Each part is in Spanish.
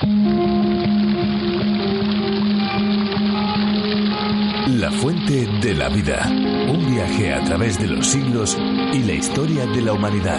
La fuente de la vida. Un viaje a través de los siglos y la historia de la humanidad.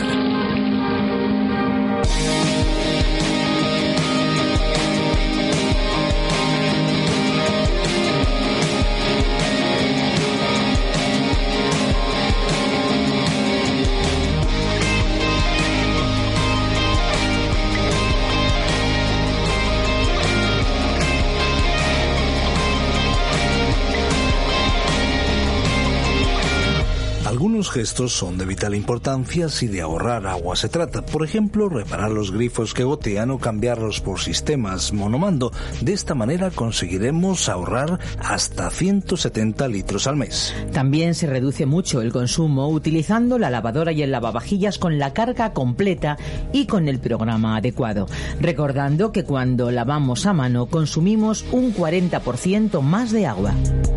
Algunos gestos son de vital importancia si de ahorrar agua se trata. Por ejemplo, reparar los grifos que gotean o cambiarlos por sistemas monomando. De esta manera conseguiremos ahorrar hasta 170 litros al mes. También se reduce mucho el consumo utilizando la lavadora y el lavavajillas con la carga completa y con el programa adecuado. Recordando que cuando lavamos a mano consumimos un 40% más de agua.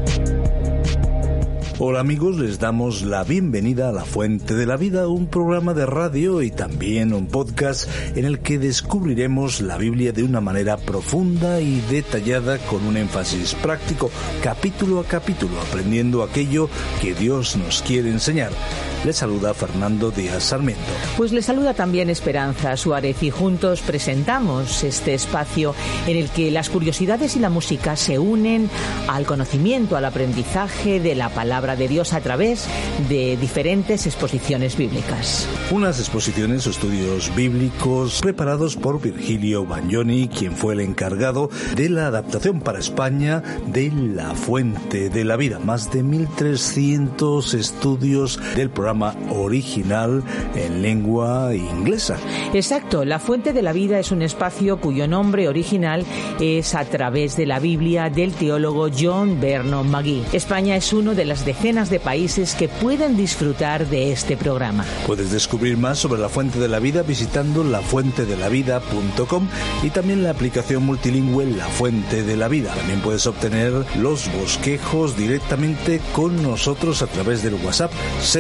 Hola amigos, les damos la bienvenida a La Fuente de la Vida, un programa de radio y también un podcast en el que descubriremos la Biblia de una manera profunda y detallada con un énfasis práctico, capítulo a capítulo, aprendiendo aquello que Dios nos quiere enseñar. Les saluda Fernando Díaz Sarmiento. Pues les saluda también Esperanza Suárez y juntos presentamos este espacio en el que las curiosidades y la música se unen al conocimiento, al aprendizaje de la palabra de Dios a través de diferentes exposiciones bíblicas. Unas exposiciones o estudios bíblicos preparados por Virgilio Bagnoni, quien fue el encargado de la adaptación para España de La Fuente de la Vida. Más de 1.300 estudios del programa original en lengua inglesa. Exacto, La Fuente de la Vida es un espacio cuyo nombre original es A través de la Biblia del teólogo John Vernon McGee. España es uno de las decenas de países que pueden disfrutar de este programa. Puedes descubrir más sobre La Fuente de la Vida visitando lafuentedelavida.com y también la aplicación multilingüe La Fuente de la Vida. También puedes obtener los bosquejos directamente con nosotros a través del WhatsApp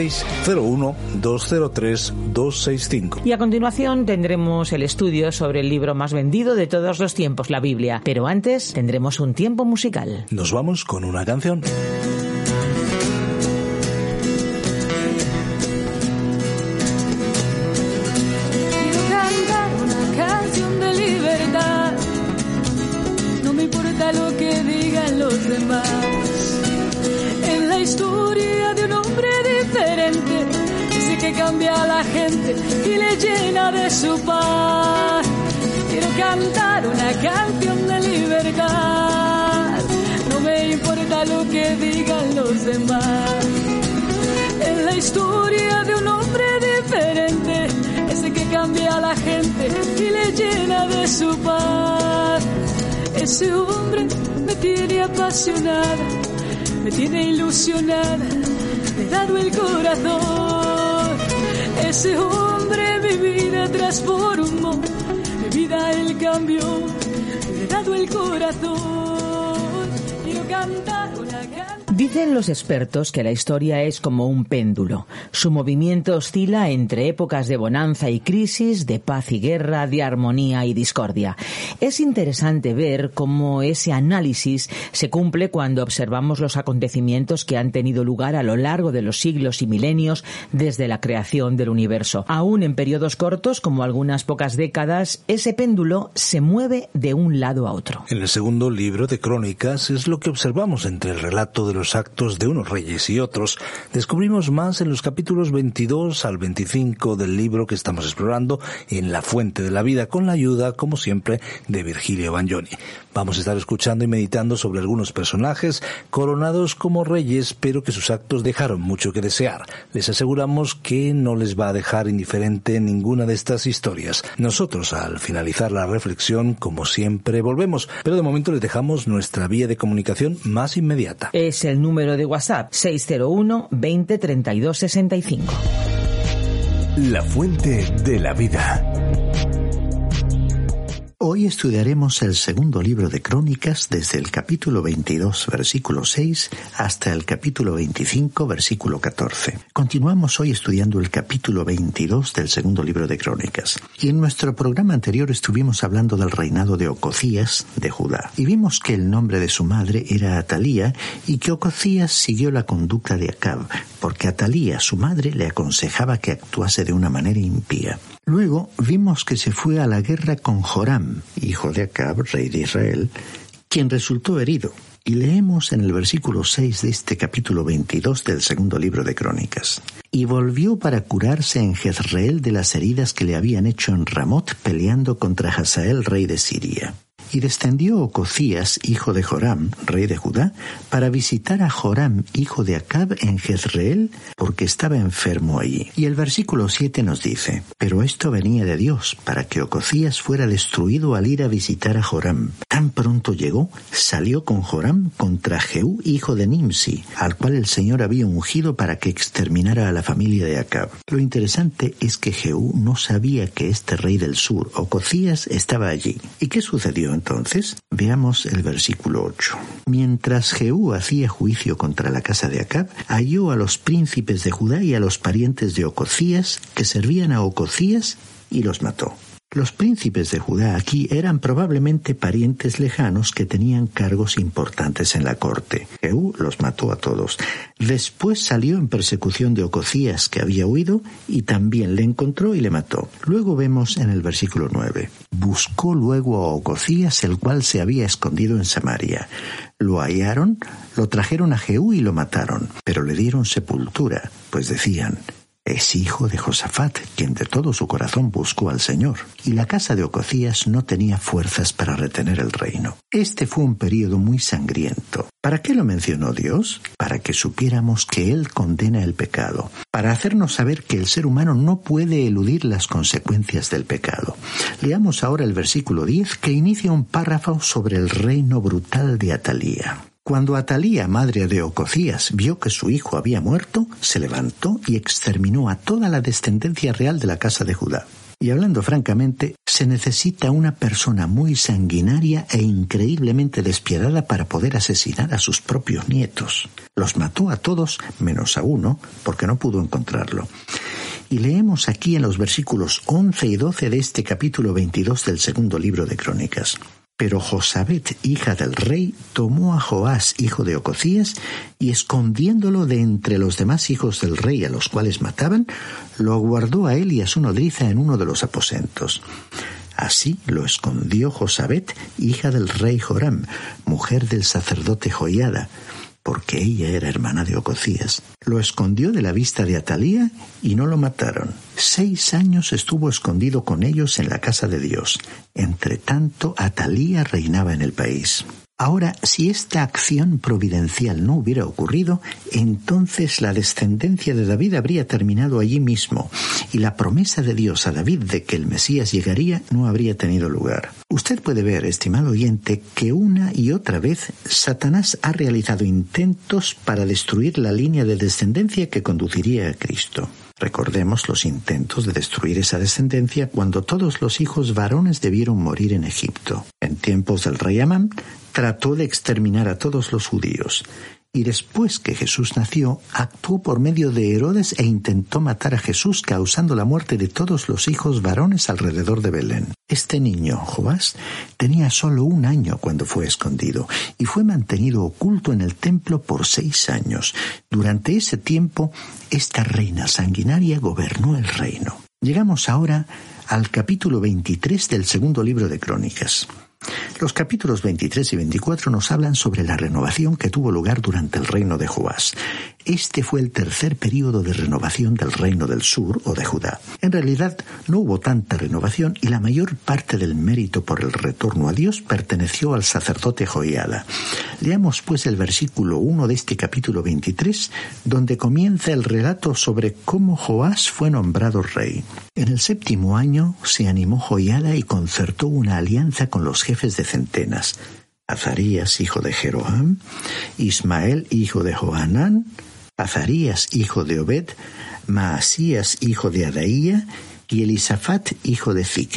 601-203-265. Y a continuación tendremos el estudio sobre el libro más vendido de todos los tiempos, la Biblia. Pero antes tendremos un tiempo musical. Nos vamos con una canción. Lo que digan los demás. En la historia de un hombre diferente, dice que cambia a la gente y le llena de su paz. Quiero cantar una canción de libertad, no me importa lo que digan los demás. En la historia de un hombre diferente, ese que cambia a la gente y le llena de su paz. Ese hombre me tiene apasionada, me tiene ilusionada, me he dado el corazón. Ese hombre mi vida transformó, mi vida él cambió, me he dado el corazón. Quiero cantar una canción. Dicen los expertos que la historia es como un péndulo. Su movimiento oscila entre épocas de bonanza y crisis, de paz y guerra, de armonía y discordia. Es interesante ver cómo ese análisis se cumple cuando observamos los acontecimientos que han tenido lugar a lo largo de los siglos y milenios desde la creación del universo. Aún en periodos cortos, como algunas pocas décadas, ese péndulo se mueve de un lado a otro. En el segundo libro de Crónicas es lo que observamos entre el relato de los actos de unos reyes y otros. Descubrimos más en los capítulos 22 al 25 del libro que estamos explorando en La Fuente de la Vida, con la ayuda, como siempre, de Virgilio Bagnoni. Vamos a estar escuchando y meditando sobre algunos personajes coronados como reyes, pero que sus actos dejaron mucho que desear. Les aseguramos que no les va a dejar indiferente ninguna de estas historias. Nosotros, al finalizar la reflexión, como siempre, volvemos, pero de momento les dejamos nuestra vía de comunicación más inmediata. Es el número de WhatsApp 601 20 32 65. La Fuente de la Vida. Hoy estudiaremos el segundo libro de Crónicas desde el capítulo 22, versículo 6, hasta el capítulo 25, versículo 14. Continuamos hoy estudiando el capítulo 22 del segundo libro de Crónicas. Y en nuestro programa anterior estuvimos hablando del reinado de Ocosías de Judá. Y vimos que el nombre de su madre era Atalía y que Ocosías siguió la conducta de Acab, porque Atalía, su madre, le aconsejaba que actuase de una manera impía. Luego vimos que se fue a la guerra con Joram, hijo de Acab, rey de Israel, quien resultó herido. Y leemos en el versículo 6 de este capítulo 22 del segundo libro de Crónicas. Y volvió para curarse en Jezreel de las heridas que le habían hecho en Ramot peleando contra Hazael, rey de Siria. Y descendió Ocosías, hijo de Joram, rey de Judá, para visitar a Joram, hijo de Acab, en Jezreel, porque estaba enfermo allí. Y el versículo 7 nos dice: pero esto venía de Dios, para que Ocosías fuera destruido al ir a visitar a Joram. Tan pronto llegó, salió con Joram contra Jehú, hijo de Nimsi, al cual el Señor había ungido para que exterminara a la familia de Acab. Lo interesante es que Jehú no sabía que este rey del sur, Ocosías, estaba allí. ¿Y qué sucedió entonces? Veamos el versículo 8. Mientras Jehú hacía juicio contra la casa de Acab, halló a los príncipes de Judá y a los parientes de Ocosías que servían a Ocosías y los mató. Los príncipes de Judá aquí eran probablemente parientes lejanos que tenían cargos importantes en la corte. Jehú los mató a todos. Después salió en persecución de Ocosías, que había huido, y también le encontró y le mató. Luego vemos en el versículo 9. Buscó luego a Ocosías, el cual se había escondido en Samaria. Lo hallaron, lo trajeron a Jehú y lo mataron, pero le dieron sepultura, pues decían: es hijo de Josafat, quien de todo su corazón buscó al Señor. Y la casa de Ocosías no tenía fuerzas para retener el reino. Este fue un período muy sangriento. ¿Para qué lo mencionó Dios? Para que supiéramos que Él condena el pecado, para hacernos saber que el ser humano no puede eludir las consecuencias del pecado. Leamos ahora el versículo 10, que inicia un párrafo sobre el reino brutal de Atalía. Cuando Atalía, madre de Ocosías, vio que su hijo había muerto, se levantó y exterminó a toda la descendencia real de la casa de Judá. Y hablando francamente, se necesita una persona muy sanguinaria e increíblemente despiadada para poder asesinar a sus propios nietos. Los mató a todos menos a uno, porque no pudo encontrarlo. Y leemos aquí en los versículos 11 y 12 de este capítulo 22 del segundo libro de Crónicas. Pero Josabet, hija del rey, tomó a Joás, hijo de Ocosías, y escondiéndolo de entre los demás hijos del rey a los cuales mataban, lo guardó a él y a su nodriza en uno de los aposentos. Así lo escondió Josabet, hija del rey Joram, mujer del sacerdote Joiada, porque ella era hermana de Ocosías. Lo escondió de la vista de Atalía y no lo mataron. 6 años estuvo escondido con ellos en la casa de Dios. Entre tanto, Atalía reinaba en el país. Ahora, si esta acción providencial no hubiera ocurrido, entonces la descendencia de David habría terminado allí mismo, y la promesa de Dios a David de que el Mesías llegaría no habría tenido lugar. Usted puede ver, estimado oyente, que una y otra vez Satanás ha realizado intentos para destruir la línea de descendencia que conduciría a Cristo. Recordemos los intentos de destruir esa descendencia cuando todos los hijos varones debieron morir en Egipto. En tiempos del rey Amán, trató de exterminar a todos los judíos. Y después que Jesús nació, actuó por medio de Herodes e intentó matar a Jesús, causando la muerte de todos los hijos varones alrededor de Belén. Este niño, Joás, tenía solo 1 año cuando fue escondido y fue mantenido oculto en el templo por 6 años. Durante ese tiempo, esta reina sanguinaria gobernó el reino. Llegamos ahora al capítulo 23 del segundo libro de Crónicas. Los capítulos 23 y 24 nos hablan sobre la renovación que tuvo lugar durante el reino de Joás. Este fue el tercer período de renovación del reino del sur o de Judá. En realidad no hubo tanta renovación y la mayor parte del mérito por el retorno a Dios perteneció al sacerdote Joiada. Leamos pues el versículo 1 de este capítulo 23, donde comienza el relato sobre cómo Joás fue nombrado rey. En el 7º año se animó Joiada y concertó una alianza con los jefes de centenas: Azarías, hijo de Jeroham, Ismael, hijo de Johanán, Azarías, hijo de Obed, Maasías, hijo de Adaía, y Elisafat, hijo de Zicri.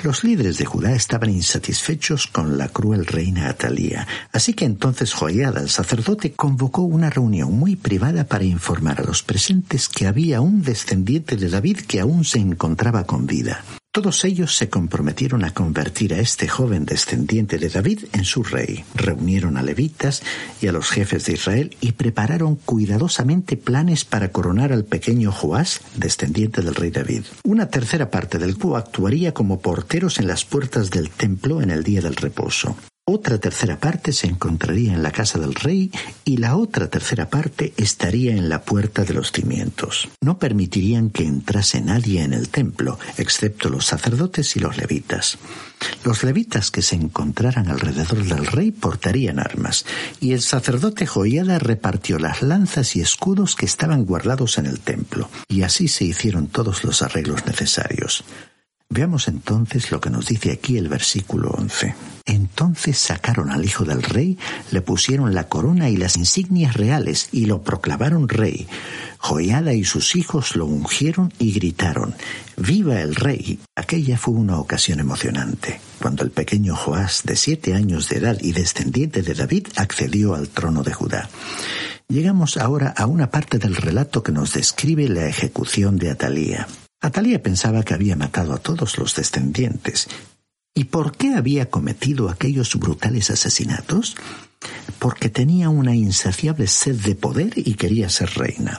Los líderes de Judá estaban insatisfechos con la cruel reina Atalía, así que entonces Joiada, el sacerdote, convocó una reunión muy privada para informar a los presentes que había un descendiente de David que aún se encontraba con vida. Todos ellos se comprometieron a convertir a este joven descendiente de David en su rey. Reunieron a levitas y a los jefes de Israel y prepararon cuidadosamente planes para coronar al pequeño Joás, descendiente del rey David. Una tercera parte del grupo actuaría como porteros en las puertas del templo en el día del reposo. Otra tercera parte se encontraría en la casa del rey y la otra tercera parte estaría en la puerta de los cimientos. No permitirían que entrase nadie en el templo, excepto los sacerdotes y los levitas. Los levitas que se encontraran alrededor del rey portarían armas, y el sacerdote Joiada repartió las lanzas y escudos que estaban guardados en el templo, y así se hicieron todos los arreglos necesarios. Veamos entonces lo que nos dice aquí el versículo 11. Entonces sacaron al hijo del rey, le pusieron la corona y las insignias reales y lo proclamaron rey. Joiada y sus hijos lo ungieron y gritaron: ¡Viva el rey! Aquella fue una ocasión emocionante, cuando el pequeño Joás, de 7 años de edad y descendiente de David, accedió al trono de Judá. Llegamos ahora a una parte del relato que nos describe la ejecución de Atalía. Atalía pensaba que había matado a todos los descendientes. ¿Y por qué había cometido aquellos brutales asesinatos? Porque tenía una insaciable sed de poder y quería ser reina.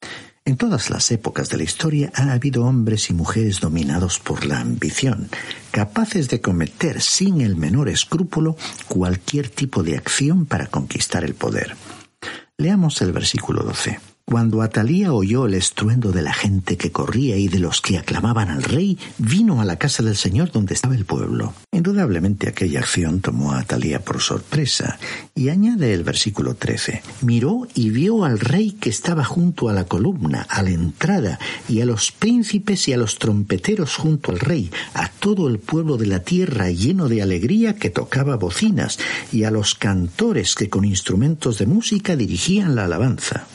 En todas las épocas de la historia ha habido hombres y mujeres dominados por la ambición, capaces de cometer sin el menor escrúpulo cualquier tipo de acción para conquistar el poder. Leamos el versículo 12. Cuando Atalía oyó el estruendo de la gente que corría y de los que aclamaban al rey, vino a la casa del Señor donde estaba el pueblo. Indudablemente aquella acción tomó a Atalía por sorpresa, y añade el versículo 13. Miró y vio al rey que estaba junto a la columna, a la entrada, y a los príncipes y a los trompeteros junto al rey, a todo el pueblo de la tierra lleno de alegría que tocaba bocinas, y a los cantores que con instrumentos de música dirigían la alabanza.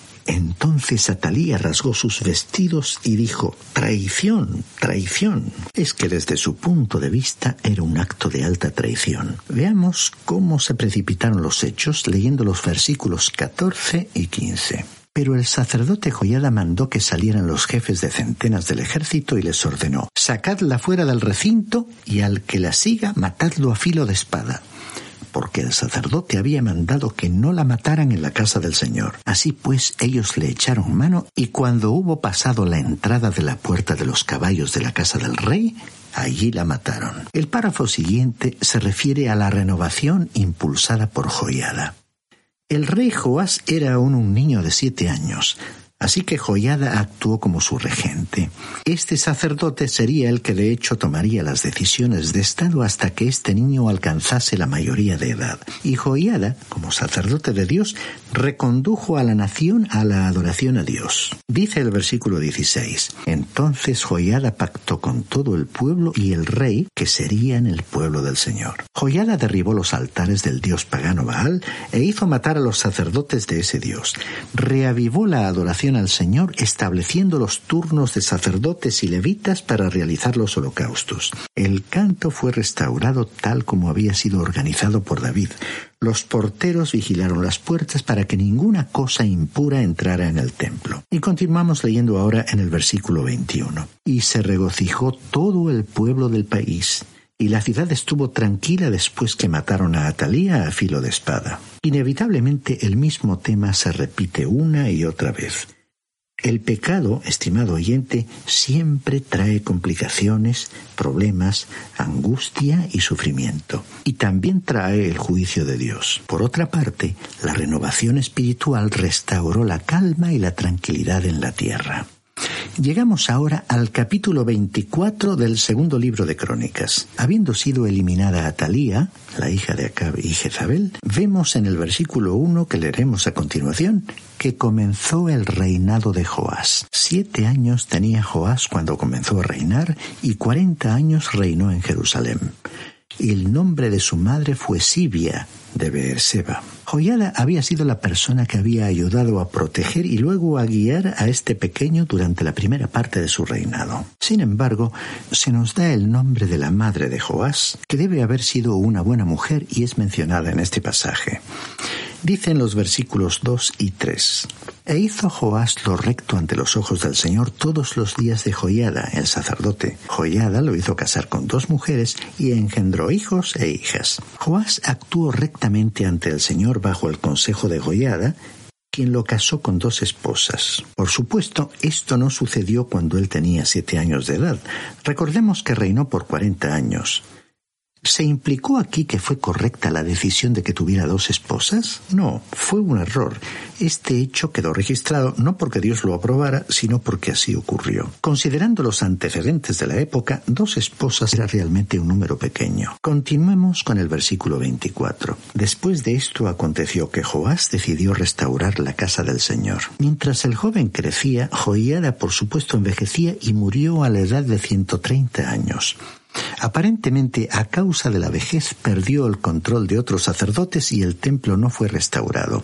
Entonces Atalía rasgó sus vestidos y dijo: «¡Traición! ¡Traición!». Es que desde su punto de vista era un acto de alta traición. Veamos cómo se precipitaron los hechos leyendo los versículos 14 y 15. Pero el sacerdote Joiada mandó que salieran los jefes de centenas del ejército y les ordenó: «Sacadla fuera del recinto y al que la siga matadlo a filo de espada». Porque el sacerdote había mandado que no la mataran en la casa del Señor. Así pues, ellos le echaron mano, y cuando hubo pasado la entrada de la puerta de los caballos de la casa del rey, allí la mataron. El párrafo siguiente se refiere a la renovación impulsada por Joiada. El rey Joás era aún un niño de 7 años. Así que Joiada actuó como su regente. Este sacerdote sería el que de hecho tomaría las decisiones de Estado hasta que este niño alcanzase la mayoría de edad. Y Joiada, como sacerdote de Dios, recondujo a la nación a la adoración a Dios. Dice el versículo 16: «Entonces Joiada pactó con todo el pueblo y el rey, que serían el pueblo del Señor». Joiada derribó los altares del dios pagano Baal e hizo matar a los sacerdotes de ese dios. Reavivó la adoración al Señor, estableciendo los turnos de sacerdotes y levitas para realizar los holocaustos. El canto fue restaurado tal como había sido organizado por David. Los porteros vigilaron las puertas para que ninguna cosa impura entrara en el templo. Y continuamos leyendo ahora en el versículo 21. «Y se regocijó todo el pueblo del país, y la ciudad estuvo tranquila después que mataron a Atalía a filo de espada». Inevitablemente el mismo tema se repite una y otra vez. El pecado, estimado oyente, siempre trae complicaciones, problemas, angustia y sufrimiento. Y también trae el juicio de Dios. Por otra parte, la renovación espiritual restauró la calma y la tranquilidad en la tierra. Llegamos ahora al capítulo 24 del segundo libro de Crónicas. Habiendo sido eliminada Atalía, la hija de Acab y Jezabel, vemos en el versículo 1 que leeremos a continuación que comenzó el reinado de Joás. 7 años tenía Joás cuando comenzó a reinar y 40 años reinó en Jerusalén. El nombre de su madre fue Sibia de Beerseba. Joiada había sido la persona que había ayudado a proteger y luego a guiar a este pequeño durante la primera parte de su reinado. Sin embargo, se nos da el nombre de la madre de Joás, que debe haber sido una buena mujer y es mencionada en este pasaje. Dicen los versículos 2 y 3. E hizo Joás lo recto ante los ojos del Señor todos los días de Joiada, el sacerdote. Joiada lo hizo casar con 2 mujeres y engendró hijos e hijas. Joás actuó rectamente ante el Señor bajo el consejo de Joiada, quien lo casó con 2 esposas. Por supuesto, esto no sucedió cuando él tenía 7 años de edad. Recordemos que reinó por 40 años. ¿Se implicó aquí que fue correcta la decisión de que tuviera 2 esposas? No, fue un error. Este hecho quedó registrado no porque Dios lo aprobara, sino porque así ocurrió. Considerando los antecedentes de la época, 2 esposas era realmente un número pequeño. Continuemos con el versículo 24. Después de esto aconteció que Joás decidió restaurar la casa del Señor. Mientras el joven crecía, Joiada por supuesto envejecía y murió a la edad de 130 años. Aparentemente, a causa de la vejez, perdió el control de otros sacerdotes y el templo no fue restaurado.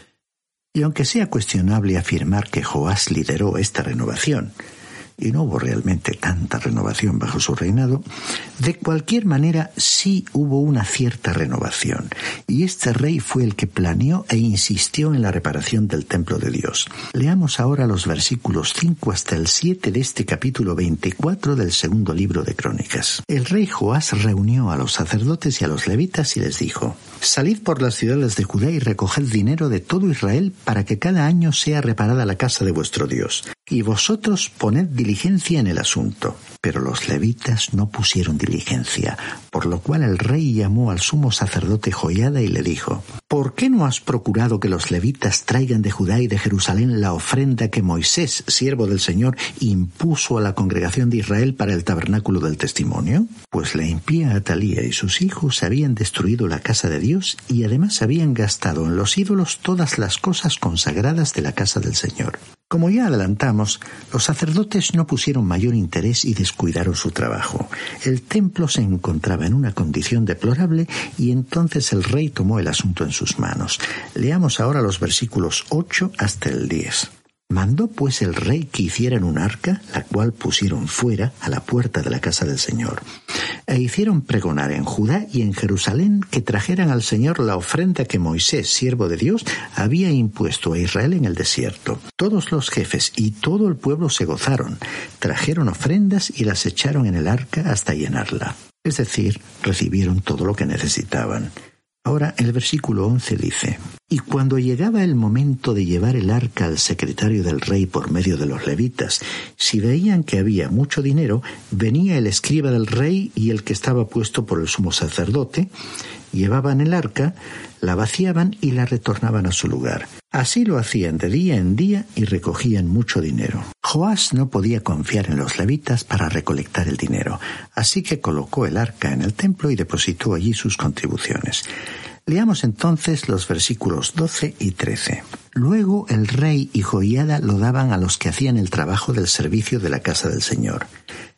Y aunque sea cuestionable afirmar que Joás lideró esta renovación, y no hubo realmente tanta renovación bajo su reinado, de cualquier manera sí hubo una cierta renovación, y este rey fue el que planeó e insistió en la reparación del templo de Dios. Leamos ahora los versículos 5 hasta el 7 de este capítulo 24 del segundo libro de Crónicas. El rey Joás reunió a los sacerdotes y a los levitas y les dijo: Salid por las ciudades de Judá y recoged dinero de todo Israel para que cada año sea reparada la casa de vuestro Dios. Y vosotros poned diligencia en el asunto. Pero los levitas no pusieron diligencia, por lo cual el rey llamó al sumo sacerdote Joiada y le dijo: ¿Por qué no has procurado que los levitas traigan de Judá y de Jerusalén la ofrenda que Moisés, siervo del Señor, impuso a la congregación de Israel para el tabernáculo del testimonio? Pues la impía Atalía y sus hijos habían destruido la casa de Dios y además habían gastado en los ídolos todas las cosas consagradas de la casa del Señor. Como ya adelantamos, los sacerdotes no pusieron mayor interés y descuidaron su trabajo. El templo se encontraba en una condición deplorable y entonces el rey tomó el asunto en sus manos. Leamos ahora los versículos 8 hasta el 10. Mandó pues el rey que hicieran un arca, la cual pusieron fuera a la puerta de la casa del Señor. E hicieron pregonar en Judá y en Jerusalén que trajeran al Señor la ofrenda que Moisés, siervo de Dios, había impuesto a Israel en el desierto. Todos los jefes y todo el pueblo se gozaron, trajeron ofrendas y las echaron en el arca hasta llenarla. Es decir, recibieron todo lo que necesitaban. Ahora el versículo 11 dice: Y cuando llegaba el momento de llevar el arca al secretario del rey por medio de los levitas, si veían que había mucho dinero, venía el escriba del rey y el que estaba puesto por el sumo sacerdote, llevaban el arca, la vaciaban y la retornaban a su lugar. Así lo hacían de día en día y recogían mucho dinero. Joás no podía confiar en los levitas para recolectar el dinero, así que colocó el arca en el templo y depositó allí sus contribuciones. Leamos entonces los versículos 12 y 13. Luego el rey y Joiada lo daban a los que hacían el trabajo del servicio de la casa del Señor.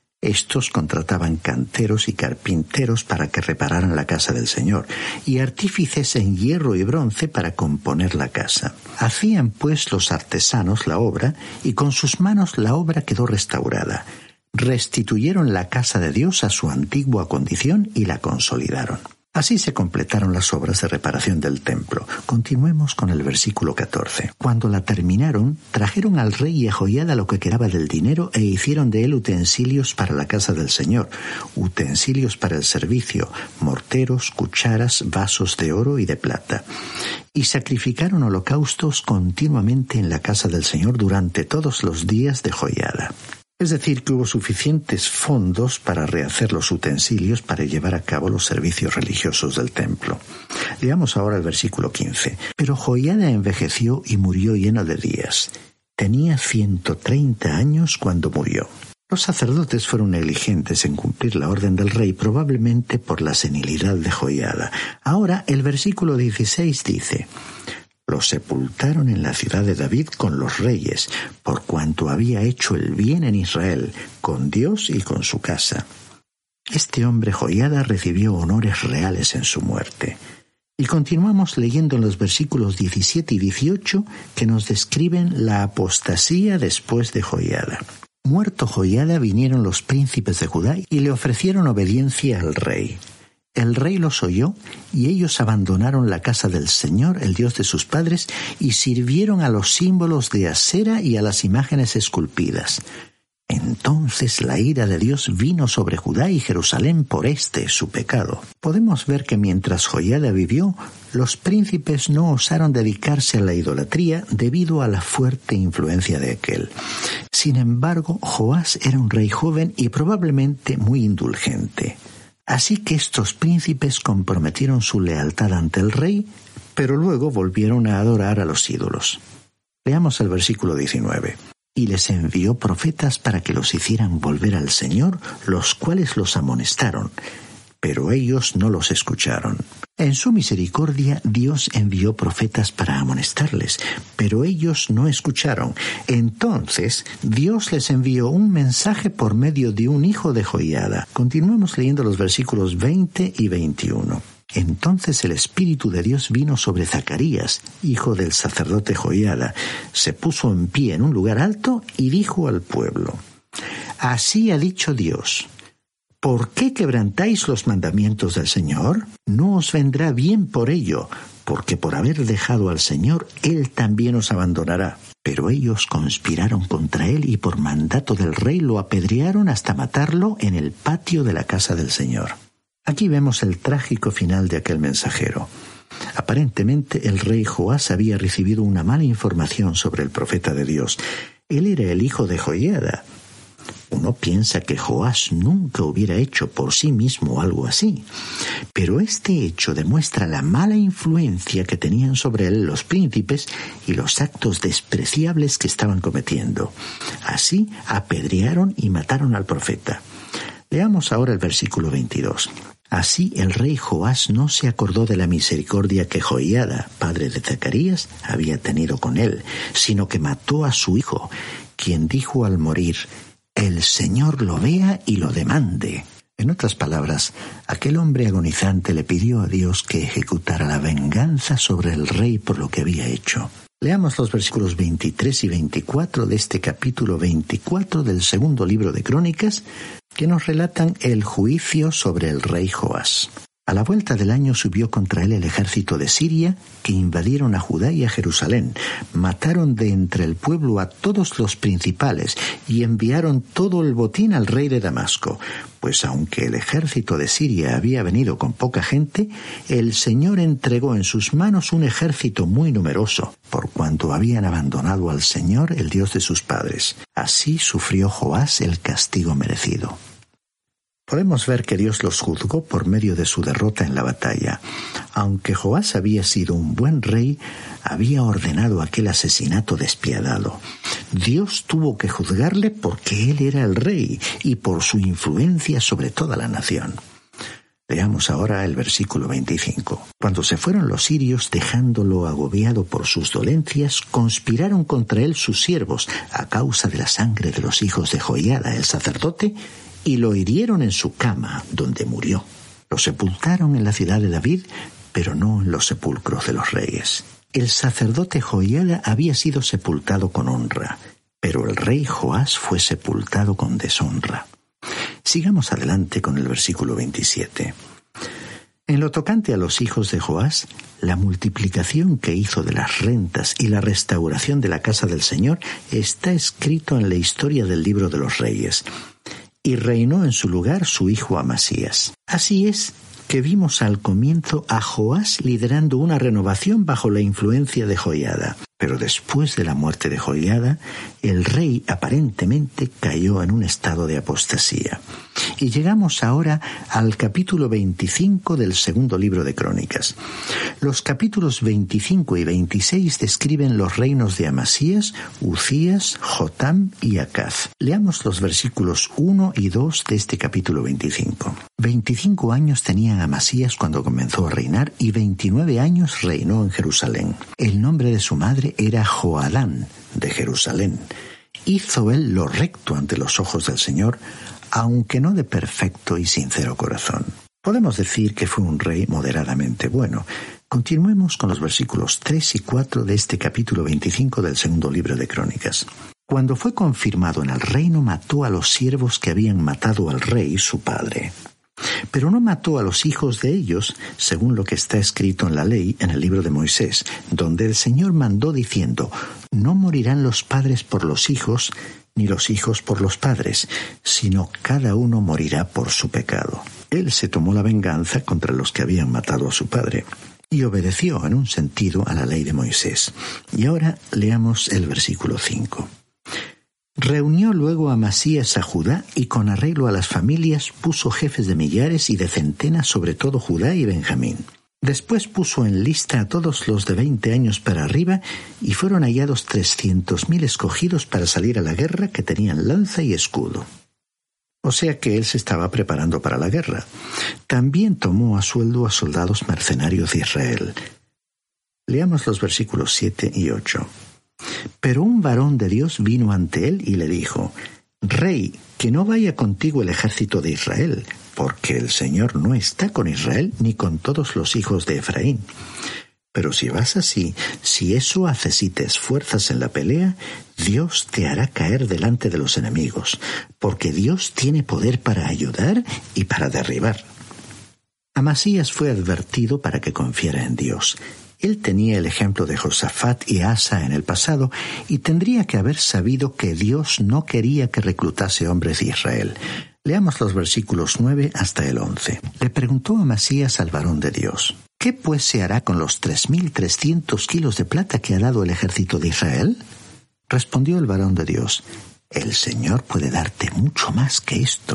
Estos contrataban canteros y carpinteros para que repararan la casa del Señor, y artífices en hierro y bronce para componer la casa. Hacían pues los artesanos la obra, y con sus manos la obra quedó restaurada. Restituyeron la casa de Dios a su antigua condición y la consolidaron. Así se completaron las obras de reparación del templo. Continuemos con el versículo 14. Cuando la terminaron, trajeron al rey y a Joiada lo que quedaba del dinero e hicieron de él utensilios para la casa del Señor, utensilios para el servicio, morteros, cucharas, vasos de oro y de plata. Y sacrificaron holocaustos continuamente en la casa del Señor durante todos los días de Joiada. Es decir, que hubo suficientes fondos para rehacer los utensilios para llevar a cabo los servicios religiosos del templo. Leamos ahora el versículo 15. Pero Joiada envejeció y murió lleno de días. Tenía 130 años cuando murió. Los sacerdotes fueron negligentes en cumplir la orden del rey, probablemente por la senilidad de Joiada. Ahora el versículo 16 dice: Lo sepultaron en la ciudad de David con los reyes, por cuanto había hecho el bien en Israel, con Dios y con su casa. Este hombre Joiada recibió honores reales en su muerte. Y continuamos leyendo en los versículos 17 y 18 que nos describen la apostasía después de Joiada. Muerto Joiada, vinieron los príncipes de Judá y le ofrecieron obediencia al rey. El rey los oyó y ellos abandonaron la casa del Señor, el Dios de sus padres, y sirvieron a los símbolos de Asera y a las imágenes esculpidas. Entonces la ira de Dios vino sobre Judá y Jerusalén por su pecado. Podemos ver que mientras Joiada vivió, los príncipes no osaron dedicarse a la idolatría debido a la fuerte influencia de aquel. Sin embargo, Joás era un rey joven y probablemente muy indulgente. Así que estos príncipes comprometieron su lealtad ante el rey, pero luego volvieron a adorar a los ídolos. Veamos el versículo 19. Y les envió profetas para que los hicieran volver al Señor, los cuales los amonestaron, pero ellos no los escucharon. En su misericordia, Dios envió profetas para amonestarles, pero ellos no escucharon. Entonces, Dios les envió un mensaje por medio de un hijo de Joiada. Continuamos leyendo los versículos 20 y 21. Entonces el Espíritu de Dios vino sobre Zacarías, hijo del sacerdote Joiada. Se puso en pie en un lugar alto y dijo al pueblo: Así ha dicho Dios: ¿por qué quebrantáis los mandamientos del Señor? No os vendrá bien por ello, porque por haber dejado al Señor, Él también os abandonará. Pero ellos conspiraron contra él y por mandato del rey lo apedrearon hasta matarlo en el patio de la casa del Señor. Aquí vemos el trágico final de aquel mensajero. Aparentemente el rey Joás había recibido una mala información sobre el profeta de Dios. Él era el hijo de Joiada. Uno piensa que Joás nunca hubiera hecho por sí mismo algo así. Pero este hecho demuestra la mala influencia que tenían sobre él los príncipes y los actos despreciables que estaban cometiendo. Así apedrearon y mataron al profeta. Leamos ahora el versículo 22. Así el rey Joás no se acordó de la misericordia que Joiada, padre de Zacarías, había tenido con él, sino que mató a su hijo, quien dijo al morir: el Señor lo vea y lo demande. En otras palabras, aquel hombre agonizante le pidió a Dios que ejecutara la venganza sobre el rey por lo que había hecho. Leamos los versículos 23 y 24 de este capítulo 24 del segundo libro de Crónicas, que nos relatan el juicio sobre el rey Joás. A la vuelta del año subió contra él el ejército de Siria, que invadieron a Judá y a Jerusalén. Mataron de entre el pueblo a todos los principales y enviaron todo el botín al rey de Damasco. Pues aunque el ejército de Siria había venido con poca gente, el Señor entregó en sus manos un ejército muy numeroso, por cuanto habían abandonado al Señor, el Dios de sus padres. Así sufrió Joás el castigo merecido. Podemos ver que Dios los juzgó por medio de su derrota en la batalla. Aunque Joás había sido un buen rey, había ordenado aquel asesinato despiadado. Dios tuvo que juzgarle porque él era el rey y por su influencia sobre toda la nación. Leamos ahora el versículo 25. Cuando se fueron los sirios, dejándolo agobiado por sus dolencias, conspiraron contra él sus siervos a causa de la sangre de los hijos de Joiada, el sacerdote, y lo hirieron en su cama, donde murió. Lo sepultaron en la ciudad de David, pero no en los sepulcros de los reyes. El sacerdote Joiada había sido sepultado con honra, pero el rey Joás fue sepultado con deshonra. Sigamos adelante con el versículo 27. En lo tocante a los hijos de Joás, la multiplicación que hizo de las rentas y la restauración de la casa del Señor está escrito en la historia del libro de los reyes. Y reinó en su lugar su hijo Amasías. Así es que vimos al comienzo a Joás liderando una renovación bajo la influencia de Joiada. Pero después de la muerte de Joiada, el rey aparentemente cayó en un estado de apostasía. Y llegamos ahora al capítulo 25 del segundo libro de Crónicas. Los capítulos 25 y 26 describen los reinos de Amasías, Uzías, Jotam y Acaz. Leamos los versículos 1 y 2 de este capítulo 25. 25 años tenía Amasías cuando comenzó a reinar y 29 años reinó en Jerusalén. El nombre de su madre era Joadán, de Jerusalén. Hizo él lo recto ante los ojos del Señor, aunque no de perfecto y sincero corazón. Podemos decir que fue un rey moderadamente bueno, Continuemos con los versículos 3 y 4 de este capítulo 25 del segundo libro de Crónicas. Cuando fue confirmado en el reino, mató a los siervos que habían matado al rey, su padre. Pero no mató a los hijos de ellos, según lo que está escrito en la ley en el libro de Moisés, donde el Señor mandó diciendo: no morirán los padres por los hijos, ni los hijos por los padres, sino cada uno morirá por su pecado. Él se tomó la venganza contra los que habían matado a su padre y obedeció en un sentido a la ley de Moisés. Y ahora leamos el versículo 5. Reunió luego Amasías a Judá y con arreglo a las familias puso jefes de millares y de centenas sobre todo Judá y Benjamín. Después puso en lista a todos los de 20 años para arriba y fueron hallados 300,000 escogidos para salir a la guerra, que tenían lanza y escudo. O sea que él se estaba preparando para la guerra. También tomó a sueldo a soldados mercenarios de Israel. Leamos los versículos 7 y 8. Pero un varón de Dios vino ante él y le dijo: Rey, que no vaya contigo el ejército de Israel, porque el Señor no está con Israel ni con todos los hijos de Efraín. Pero si vas así, si eso haces y te esfuerzas en la pelea, Dios te hará caer delante de los enemigos, porque Dios tiene poder para ayudar y para derribar. Amasías fue advertido para que confiara en Dios. Él tenía el ejemplo de Josafat y Asa en el pasado y tendría que haber sabido que Dios no quería que reclutase hombres de Israel. Leamos los versículos 9 hasta el 11. Le preguntó Amasías al varón de Dios: ¿qué pues se hará con los 3,300 kilos de plata que ha dado el ejército de Israel? Respondió el varón de Dios: el Señor puede darte mucho más que esto.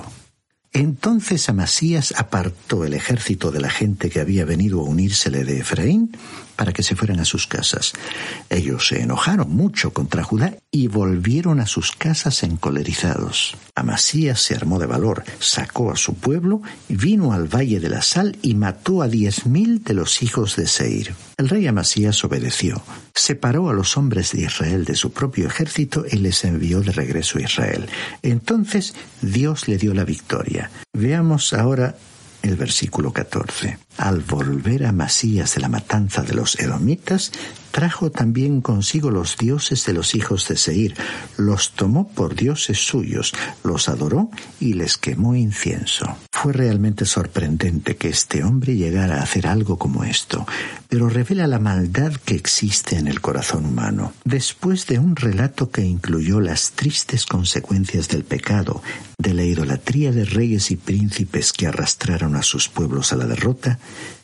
Entonces Amasías apartó el ejército de la gente que había venido a unírsele de Efraín para que se fueran a sus casas. Ellos se enojaron mucho contra Judá y volvieron a sus casas encolerizados. Amasías se armó de valor, sacó a su pueblo, vino al valle de la Sal y mató a 10,000 de los hijos de Seir. El rey Amasías obedeció, separó a los hombres de Israel de su propio ejército y les envió de regreso a Israel. Entonces Dios le dio la victoria. Veamos ahora el versículo 14. Al volver Amasías de la matanza de los edomitas, trajo también consigo los dioses de los hijos de Seir, los tomó por dioses suyos, los adoró y les quemó incienso. Fue realmente sorprendente que este hombre llegara a hacer algo como esto, pero revela la maldad que existe en el corazón humano. Después de un relato que incluyó las tristes consecuencias del pecado, de la idolatría de reyes y príncipes que arrastraron a sus pueblos a la derrota,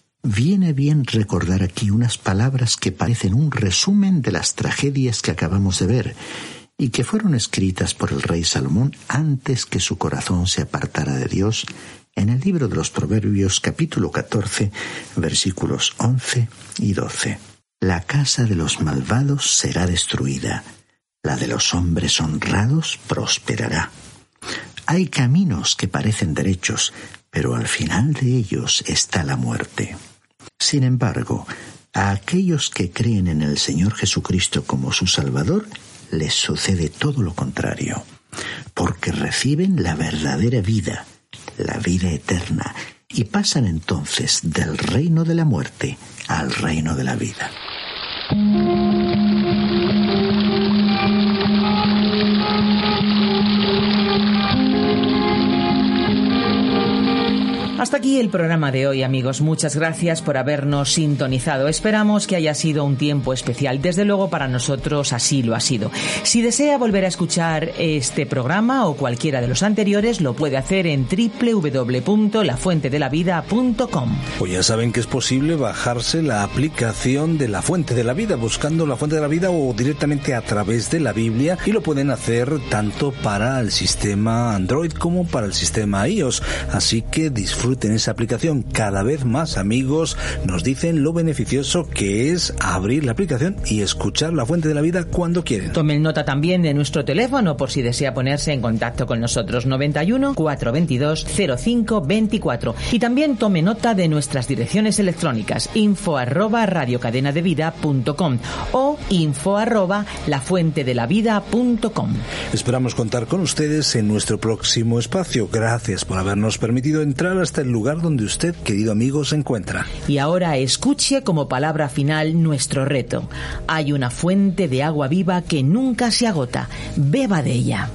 viene bien recordar aquí unas palabras que parecen un resumen de las tragedias que acabamos de ver y que fueron escritas por el rey Salomón antes que su corazón se apartara de Dios en el libro de los Proverbios, capítulo 14, versículos 11 y 12. La casa de los malvados será destruida, la de los hombres honrados prosperará. Hay caminos que parecen derechos, pero al final de ellos está la muerte. Sin embargo, a aquellos que creen en el Señor Jesucristo como su Salvador, les sucede todo lo contrario, porque reciben la verdadera vida, la vida eterna, y pasan entonces del reino de la muerte al reino de la vida. Hasta aquí el programa de hoy, amigos. Muchas gracias por habernos sintonizado. Esperamos que haya sido un tiempo especial. Desde luego, para nosotros así lo ha sido. Si desea volver a escuchar este programa o cualquiera de los anteriores, lo puede hacer en www.lafuentedelavida.com. Pues ya saben que es posible bajarse la aplicación de La Fuente de la Vida, buscando La Fuente de la Vida o directamente a través de la Biblia, y lo pueden hacer tanto para el sistema Android como para el sistema iOS. Así que disfruten esa aplicación. Cada vez más amigos nos dicen lo beneficioso que es abrir la aplicación y escuchar La Fuente de la Vida cuando quieren. Tomen nota también de nuestro teléfono por si desea ponerse en contacto con nosotros, 91 422 0524, y también tome nota de nuestras direcciones electrónicas, info@radiocadenadevida.com o info@lafuentedelavida.com. Esperamos contar con ustedes en nuestro próximo espacio. Gracias por habernos permitido entrar hasta hasta el lugar donde usted, querido amigo, se encuentra. Y ahora escuche como palabra final nuestro reto. Hay una fuente de agua viva que nunca se agota. Beba de ella.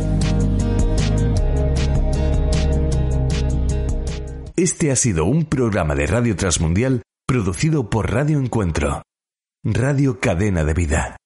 Este ha sido un programa de Radio Transmundial producido por Radio Encuentro, Radio Cadena de Vida.